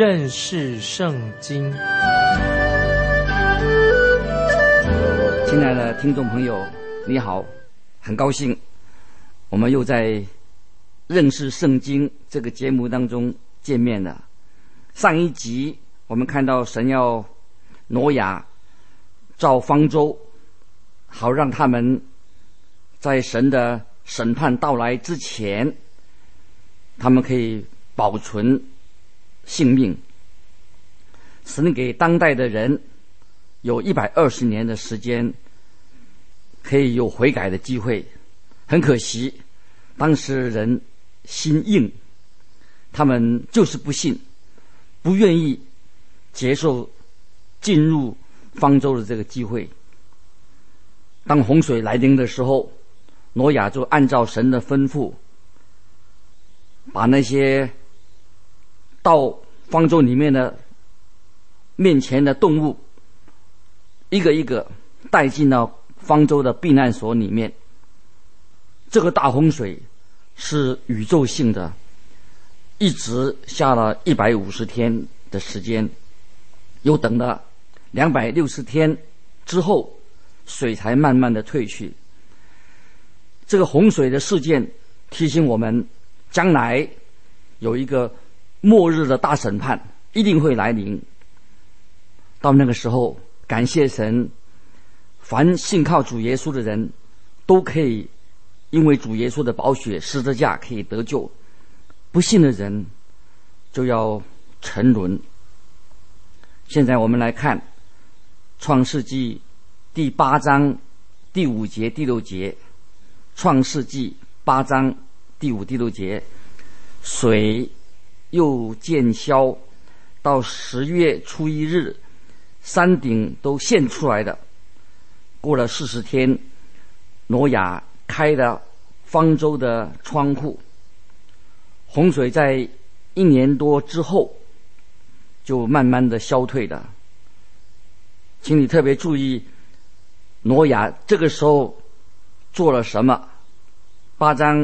认识圣经。 亲爱的听众朋友，你好，很高兴我们又在认识圣经这个节目当中见面了。上一集我们看到神要挪亚造方舟，好让他们在神的审判到来之前，他们可以保存性命。神给当代的人有120年的时间可以有悔改的机会。很可惜当时人心硬，他们就是不信，不愿意接受进入方舟的这个机会。当洪水来临的时候，挪亚就按照神的吩咐，把那些到方舟里面的面前的动物一个一个带进到方舟的避难所里面。这个大洪水是宇宙性的，一直下了150天的时间，又等了260天之后，水才慢慢的退去。这个洪水的事件提醒我们，将来有一个末日的大审判一定会来临。到那个时候，感谢神，凡信靠主耶稣的人都可以因为主耶稣的宝血十字架可以得救，不信的人就要沉沦。现在我们来看创世纪第8章第5节第6节。创世纪8章第5、第6节，水又渐消，到10月初1日，山顶都现出来的。过了40天，挪亚开了方舟的窗户，洪水在1年多之后就慢慢的消退了。请你特别注意挪亚这个时候做了什么。8章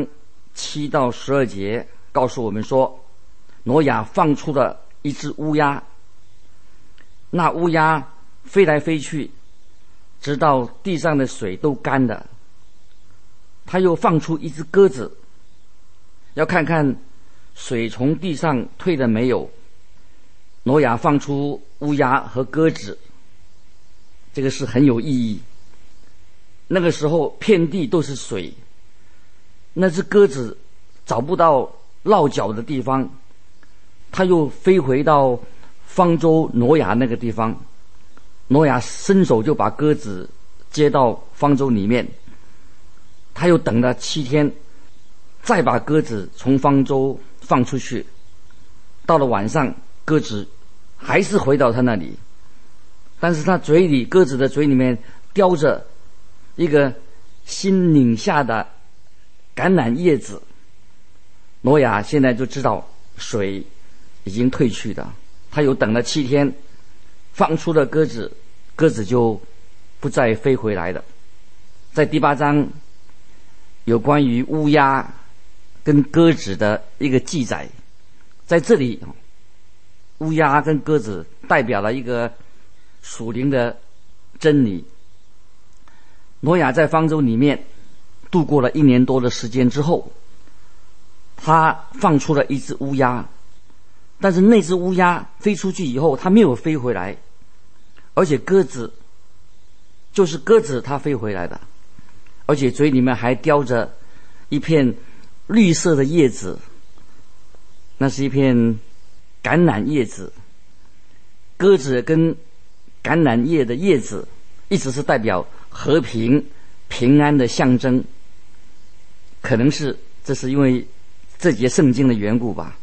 7到12节告诉我们说，挪亚放出了一只乌鸦，那乌鸦飞来飞去，直到地上的水都干了。他又放出一只鸽子，要看看水从地上退了没有。挪亚放出乌鸦和鸽子，这个是很有意义。那个时候遍地都是水，那只鸽子找不到落脚的地方，它又飞回到方舟挪亚那个地方。挪亚伸手就把鸽子接到方舟里面，他又等了7天，再把鸽子从方舟放出去。到了晚上，鸽子还是回到他那里，但是他鸽子的嘴里面叼着一个新拧下的橄榄叶子。挪亚现在就知道水已经退去了，他又等了7天，放出了鸽子，鸽子就不再飞回来了。在第8章有关于乌鸦跟鸽子的一个记载，在这里乌鸦跟鸽子代表了一个属灵的真理。挪亚在方舟里面度过了1年多的时间之后，他放出了一只乌鸦，但是那只乌鸦飞出去以后，它没有飞回来，而且鸽子它飞回来的，而且嘴里面还叼着一片绿色的叶子，那是一片橄榄叶子。鸽子跟橄榄叶的叶子一直是代表和平平安的象征，可能是这是因为这节圣经的缘故吧。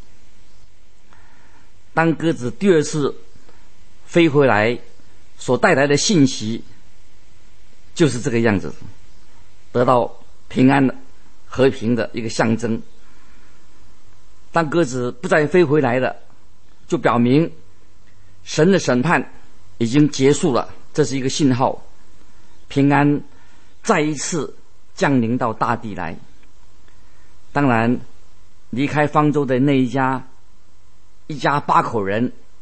当鸽子第2次飞回来所带来的信息就是这个样子，得到平安的和平的一个象征。当鸽子不再飞回来了，就表明神的审判已经结束了，这是一个信号，平安再一次降临到大地来。当然离开方舟的那一家8口人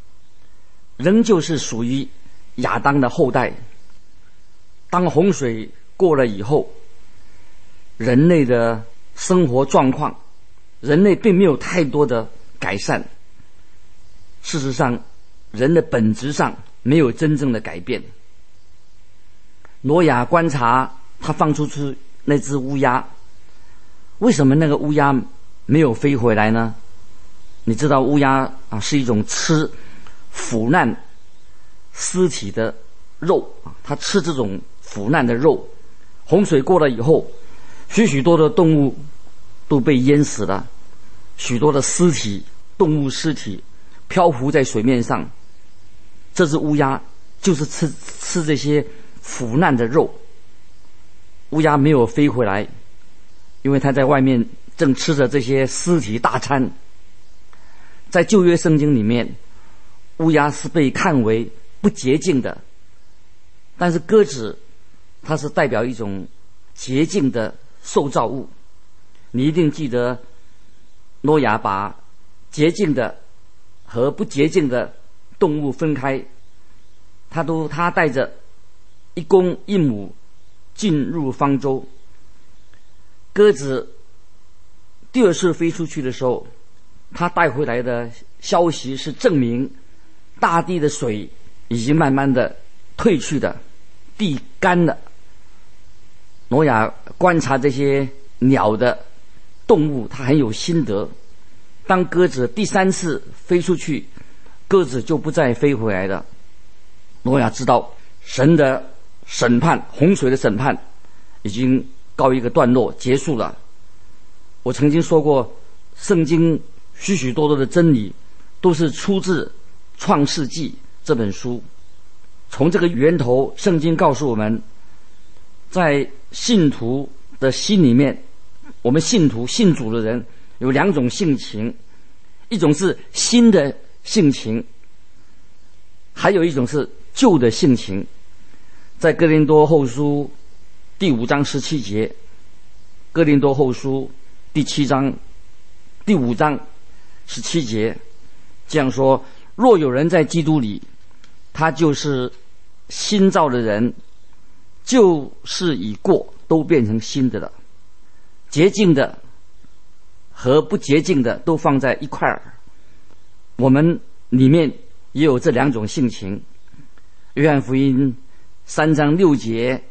仍旧是属于亚当的后代。当洪水过了以后，人类的生活状况，人类并没有太多的改善。事实上，人的本质上没有真正的改变。挪亚观察他放出去那只乌鸦，为什么那个乌鸦没有飞回来呢？你知道乌鸦是一种吃腐烂尸体的肉它吃这种腐烂的肉。洪水过了以后，许许多的动物都被淹死了，许多的尸体，动物尸体漂浮在水面上。这只乌鸦就是吃这些腐烂的肉。乌鸦没有飞回来，因为它在外面正吃着这些尸体大餐。在旧约圣经里面，乌鸦是被看为不洁净的，但是鸽子它是代表一种洁净的受造物。你一定记得挪亚把洁净的和不洁净的动物分开，他带着一公一母进入方舟。鸽子第二次飞出去的时候，他带回来的消息是证明大地的水已经慢慢的退去的，地干了。挪亚观察这些鸟的动物，他很有心得。当鸽子第三次飞出去，鸽子就不再飞回来了。挪亚知道神的审判，洪水的审判已经告一个段落，结束了。我曾经说过，圣经许许多多的真理都是出自创世纪这本书。从这个源头，圣经告诉我们，在信徒的心里面，我们信主的人有两种性情，一种是新的性情，还有一种是旧的性情。在哥林多后书第5章17节，哥林多后书第5章17节这样说：若有人在基督里，他就是新造的人，旧事已过，都变成新的了。洁净的和不洁净的都放在一块儿。我们里面也有这两种性情。约翰福音3章6节，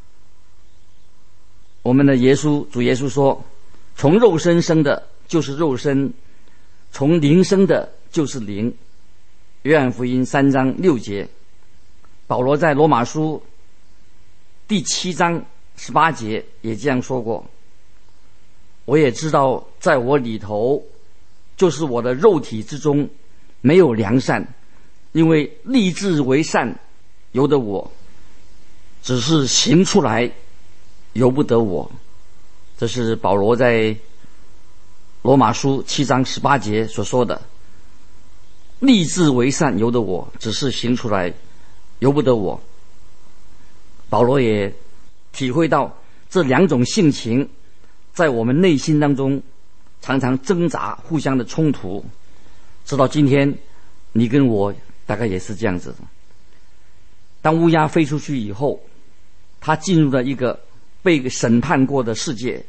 我们的主耶稣说：从肉身生的就是肉身，从灵生的就是灵。约翰福音3章6节。保罗在罗马书第7章18节也这样说过：我也知道在我里头，就是我的肉体之中没有良善，因为立志为善由得我，只是行出来由不得我。这是保罗在罗马书7章18节所说的：立志为善由得我，只是行出来由不得我。保罗也体会到这两种性情在我们内心当中常常挣扎，互相的冲突。直到今天，你跟我大概也是这样子。当乌鸦飞出去以后，他进入了一个被审判过的世界。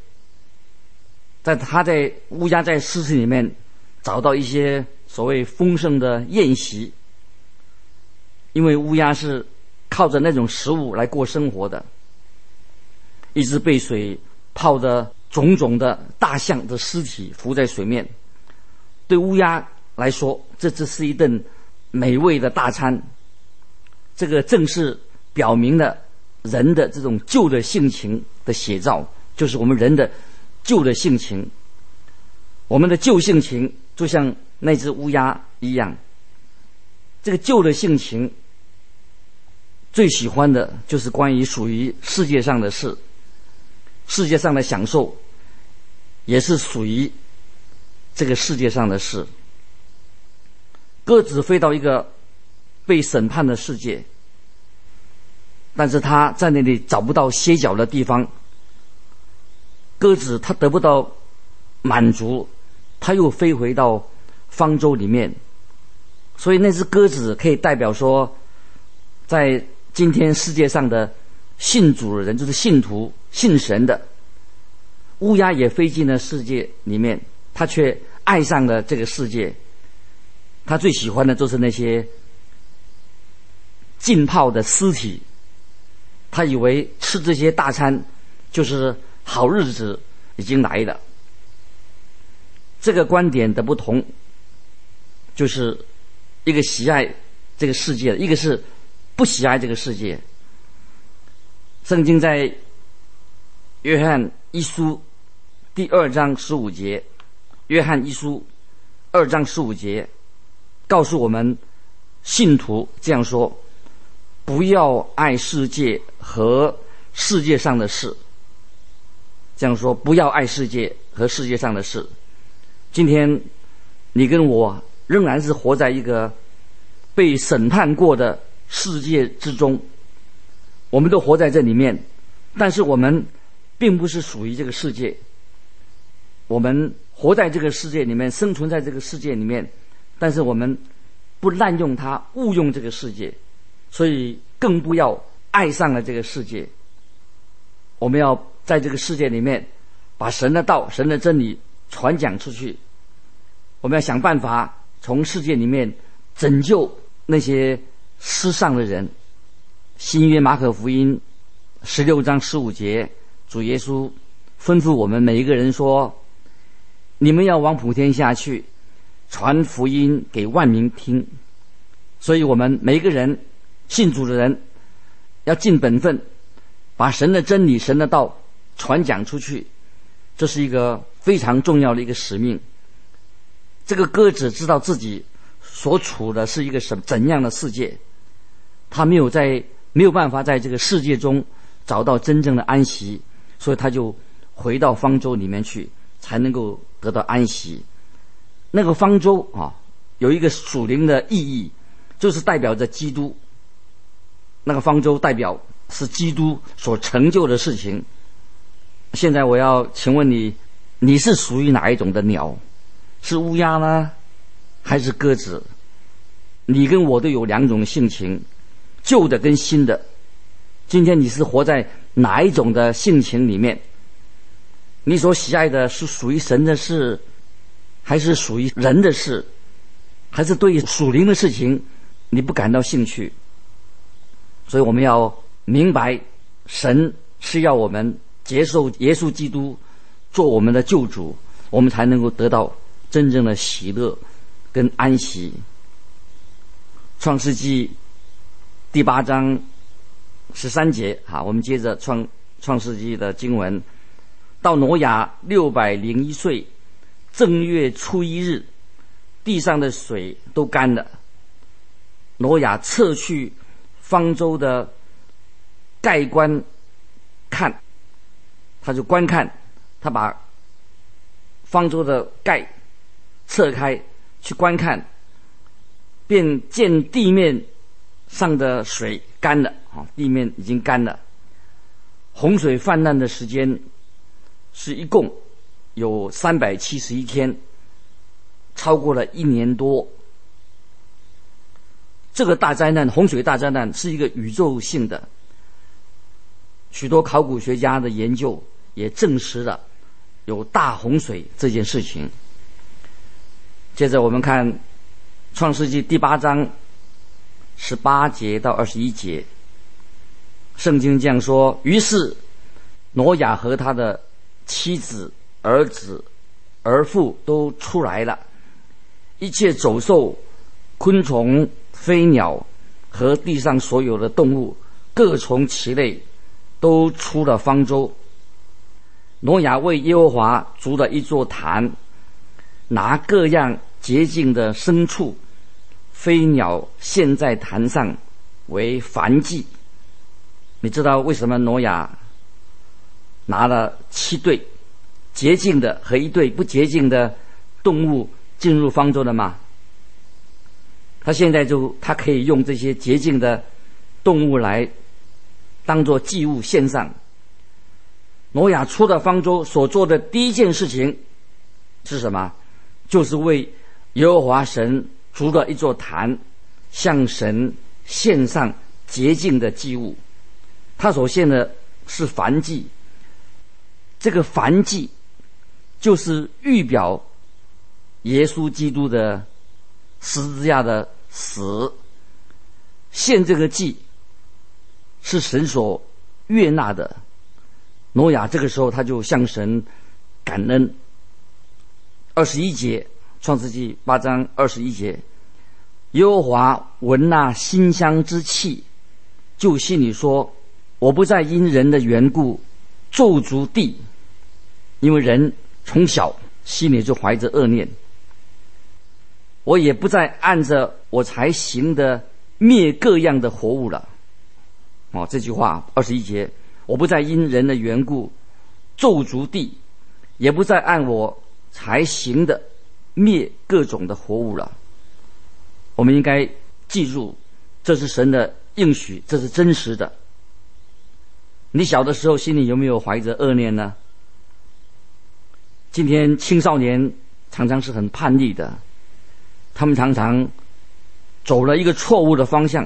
乌鸦在尸体里面找到一些所谓丰盛的宴席，因为乌鸦是靠着那种食物来过生活的。一只被水泡的种种的大象的尸体浮在水面，对乌鸦来说，这只是一顿美味的大餐。这个正是表明了人的这种旧的性情的写照，就是我们人的旧的性情。我们的旧性情就像那只乌鸦一样，这个旧的性情最喜欢的就是关于属于世界上的事，世界上的享受也是属于这个世界上的事。鸽子飞到一个被审判的世界，但是他在那里找不到歇脚的地方。鸽子他得不到满足，他又飞回到方舟里面。 所以那只鸽子可以代表说，在今天世界上的信主的人，就是信徒、信神的。乌鸦也飞进了世界里面，他却爱上了这个世界。他最喜欢的就是那些浸泡的尸体，他以为吃这些大餐就是好日子已经来了。这个观点的不同，就是一个喜爱这个世界，一个是不喜爱这个世界。圣经在约翰一书第2章15节，约翰一书2章15节告诉我们，信徒这样说：不要爱世界和世界上的事。这样说，不要爱世界和世界上的事。今天你跟我仍然是活在一个被审判过的世界之中，我们都活在这里面，但是我们并不是属于这个世界。我们活在这个世界里面，生存在这个世界里面，但是我们不滥用它，误用这个世界，所以更不要爱上了这个世界。我们要在这个世界里面把神的道、神的真理传讲出去。我们要想办法从世界里面拯救那些失丧的人。新约马可福音16章15节，主耶稣吩咐我们每一个人说：你们要往普天下去，传福音给万民听。所以我们每一个人信主的人要尽本分，把神的真理、神的道传讲出去，这是一个非常重要的一个使命。这个鸽子知道自己所处的是一个怎样的世界，他没有办法在这个世界中找到真正的安息，所以他就回到方舟里面去，才能够得到安息。那个方舟有一个属灵的意义，就是代表着基督。那个方舟代表是基督所成就的事情。现在我要请问你，你是属于哪一种的鸟？是乌鸦呢，还是鸽子？你跟我都有两种性情，旧的跟新的。今天你是活在哪一种的性情里面？你所喜爱的是属于神的事，还是属于人的事？还是对属灵的事情你不感到兴趣？所以我们要明白，神是要我们接受耶稣基督做我们的救主，我们才能够得到真正的喜乐跟安息。创世纪第8章13节，我们接着创世纪的经文。到挪亚601岁正月初1日，地上的水都干了。挪亚撤去方舟的盖棺看，他就观看，他把方舟的盖撤开去观看，便见地面上的水干了，地面已经干了。洪水泛滥的时间是一共有371天，超过了1年多。这个大灾难，洪水大灾难，是一个宇宙性的，许多考古学家的研究也证实了有大洪水这件事情。接着我们看创世纪第8章18节到21节，圣经这样说：于是挪亚和他的妻子、儿子、儿妇都出来了，一切走兽、昆虫、飞鸟和地上所有的动物，各从其类，都出了方舟。挪亚为耶和华筑了一座坛，拿各样洁净的牲畜、飞鸟献在坛上为燔祭。你知道为什么挪亚拿了7对洁净的和1对不洁净的动物进入方舟的吗？他现在他可以用这些洁净的动物来当作祭物献上。挪亚出了方舟所做的第一件事情是什么？就是为耶和华神筑了一座坛，向神献上洁净的祭物。他所献的是燔祭，这个燔祭就是预表耶稣基督的十字架的死。献这个祭是神所悦纳的。挪亚这个时候他就向神感恩。21节，创世纪8章21节，耶和华闻那馨香之气，就心里说，我不再因人的缘故咒诅地，因为人从小心里就怀着恶念。我也不再按着我才行的灭各样的活物了。这句话21节，我不再因人的缘故咒诅地，也不再按我才行的灭各种的活物了。我们应该记住，这是神的应许，这是真实的。你小的时候心里有没有怀着恶念呢？今天青少年常常是很叛逆的，他们常常走了一个错误的方向。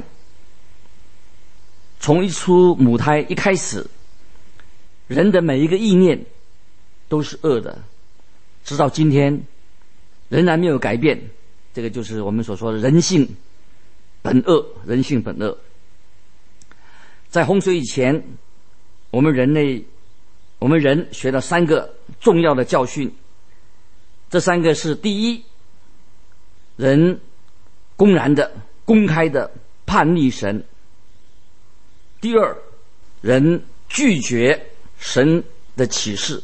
从一出母胎一开始，人的每一个意念都是恶的，直到今天仍然没有改变。这个就是我们所说的人性本恶，人性本恶。在洪水以前，我们人学到3个重要的教训。这3个是：第一，人公然的、公开的叛逆神；第二，人拒绝神的启示，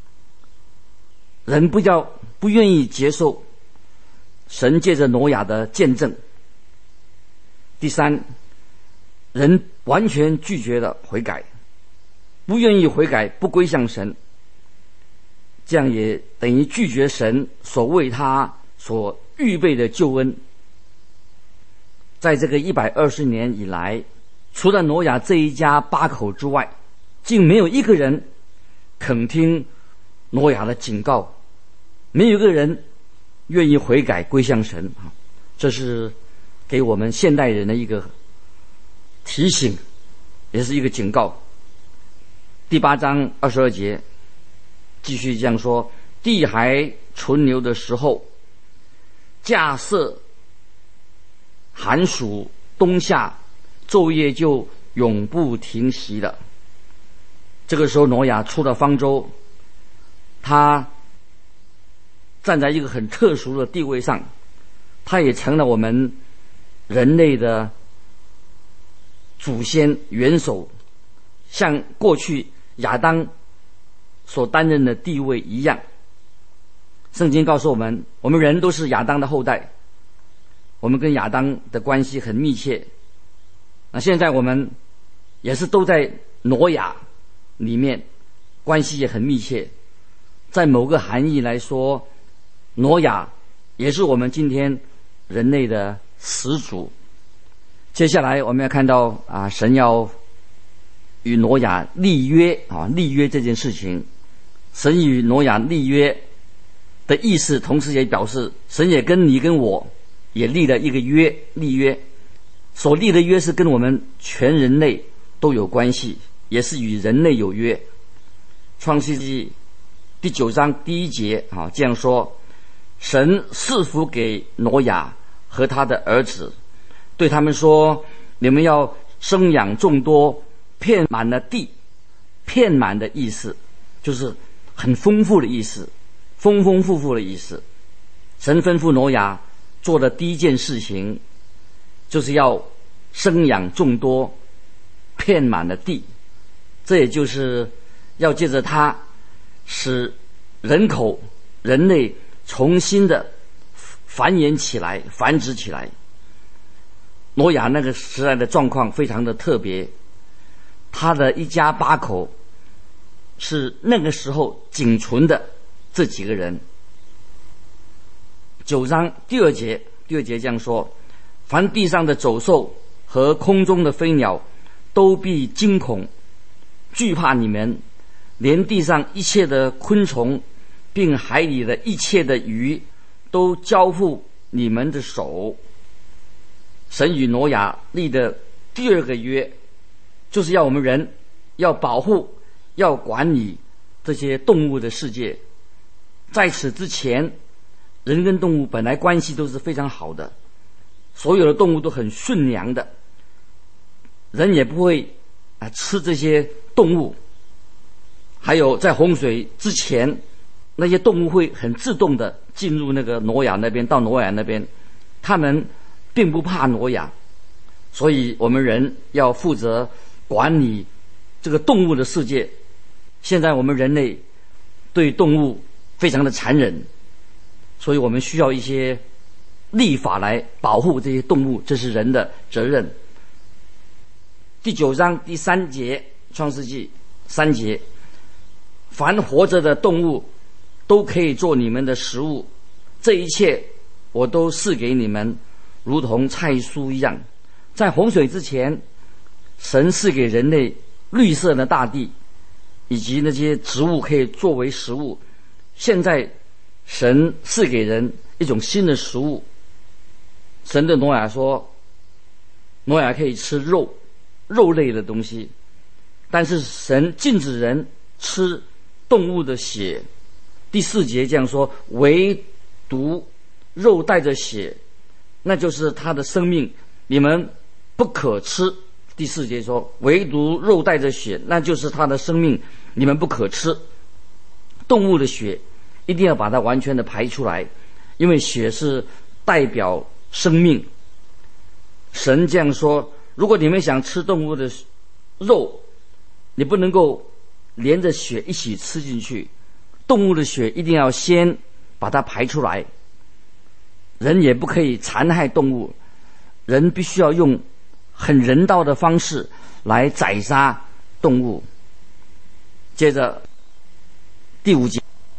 人不愿意接受神借着挪亚的见证；第三，人完全拒绝了悔改，不愿意悔改，不归向神，这样也等于拒绝神所为他所预备的救恩。在这个120年以来，除了挪亚这一家8口之外，竟没有一个人肯听挪亚的警告，没有一个人愿意悔改归向神。这是给我们现代人的一个提醒，也是一个警告。第8章22节继续这样说：地还存留的时候，架设寒暑冬夏，昼夜就永不停息了。这个时候挪亚出了方舟，他站在一个很特殊的地位上，他也成了我们人类的祖先元首，像过去亚当所担任的地位一样。圣经告诉我们，我们人都是亚当的后代，我们跟亚当的关系很密切。那现在我们也是都在挪亚里面，关系也很密切。在某个含义来说，挪亚也是我们今天人类的始祖。接下来我们要看到神要与挪亚立约立约这件事情。神与挪亚立约的意思，同时也表示神也跟你跟我也立了一个约，立约。所立的约是跟我们全人类都有关系，也是与人类有约。创世纪第9章第1节这样说：神赐福给挪亚和他的儿子，对他们说，你们要生养众多，遍满了地。遍满的意思就是很丰富的意思，丰丰富富的意思。神吩咐挪亚做的第一件事情，就是要生养众多，遍满了地。这也就是要借着他使人类重新的繁衍起来，繁殖起来。挪亚那个时代的状况非常的特别，他的一家8口是那个时候仅存的这几个人。9章第2节这样说：凡地上的走兽和空中的飞鸟都必惊恐惧怕你们，连地上一切的昆虫并海里的一切的鱼都交付你们的手。神与挪亚立的第二个约，就是要我们人要保护、要管理这些动物的世界。在此之前，人跟动物本来关系都是非常好的，所有的动物都很驯良的，人也不会吃这些动物。还有在洪水之前，那些动物会很自动的进入那个挪亚那边，到挪亚那边，他们并不怕挪亚。所以我们人要负责管理这个动物的世界。现在我们人类对动物非常的残忍，所以我们需要一些立法来保护这些动物，这是人的责任。第9章第3节，创世纪3节，凡活着的动物都可以做你们的食物，这一切我都赐给你们，如同菜蔬一样。在洪水之前，神赐给人类绿色的大地，以及那些植物可以作为食物。现在神赐给人一种新的食物。神对挪亚说，挪亚可以吃肉类的东西，但是神禁止人吃动物的血。第4节这样说，唯独肉带着血，那就是他的生命，你们不可吃。第4节说，唯独肉带着血，那就是他的生命，你们不可吃。动物的血一定要把它完全的排出来，因为血是代表生命。神这样说，如果你们想吃动物的肉，你不能够连着血一起吃进去，动物的血一定要先把它排出来。人也不可以残害动物，人必须要用很人道的方式来宰杀动物。接着第5节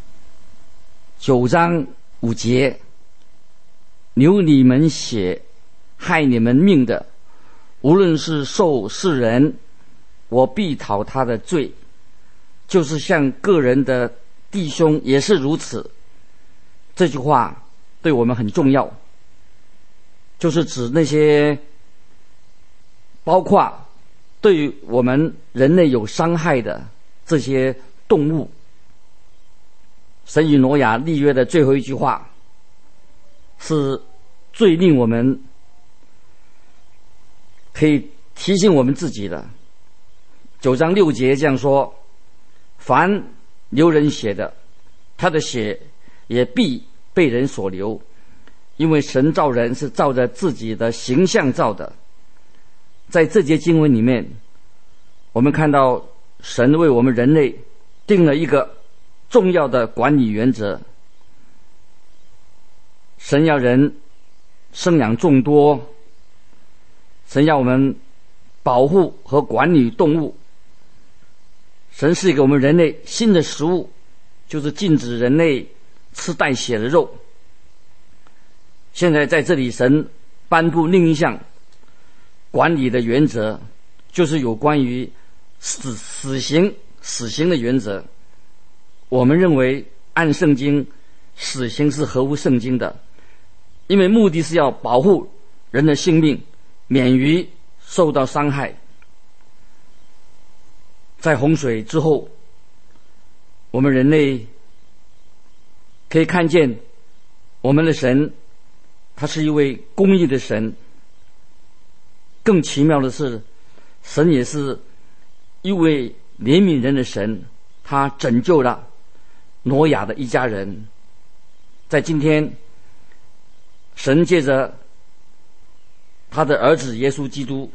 ，9章5节，流你们血害你们命的，无论是兽是人，我必讨他的罪，就是像个人的弟兄也是如此。这句话对我们很重要，就是指那些包括对我们人类有伤害的这些动物。神与挪亚立约的最后一句话是最令我们可以提醒我们自己的。9章6节这样说，凡流人血的，他的血也必被人所流，因为神造人是照着自己的形象造的。在这节经文里面，我们看到神为我们人类定了一个重要的管理原则。神要人生养众多，神要我们保护和管理动物。神是给我们人类新的食物，就是禁止人类吃带血的肉。现在在这里，神颁布另一项管理的原则，就是有关于死刑的原则。我们认为按圣经，死刑是合乎圣经的，因为目的是要保护人的性命，免于受到伤害。在洪水之后，我们人类可以看见我们的神，他是一位公义的神。更奇妙的是，神也是一位怜悯人的神，他拯救了挪亚的一家人。在今天，神借着他的儿子耶稣基督，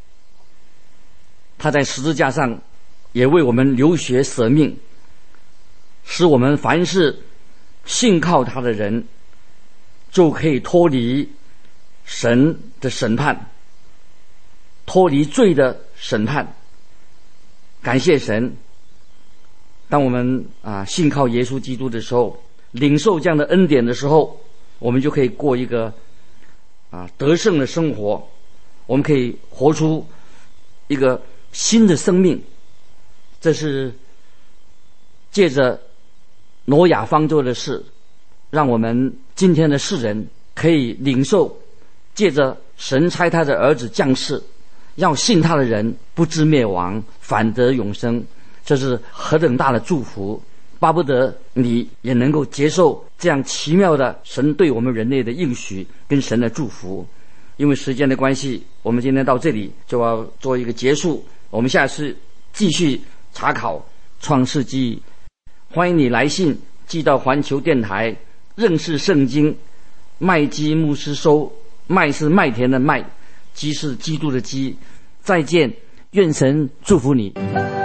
他在十字架上也为我们流血舍命，使我们凡是信靠他的人就可以脱离神的审判，脱离罪的审判。感谢神，当我们信靠耶稣基督的时候，领受这样的恩典的时候，我们就可以过一个得胜的生活，我们可以活出一个新的生命。这是借着挪亚方舟的事，让我们今天的世人可以领受借着神差他的儿子降世，要信他的人不至灭亡，反得永生。这是何等大的祝福！巴不得你也能够接受这样奇妙的神对我们人类的应许跟神的祝福。因为时间的关系，我们今天到这里就要做一个结束，我们下次继续查考创世纪。欢迎你来信寄到环球电台认识圣经麦基牧师收，麦是麦田的麦，基是基督的基。再见，愿神祝福你。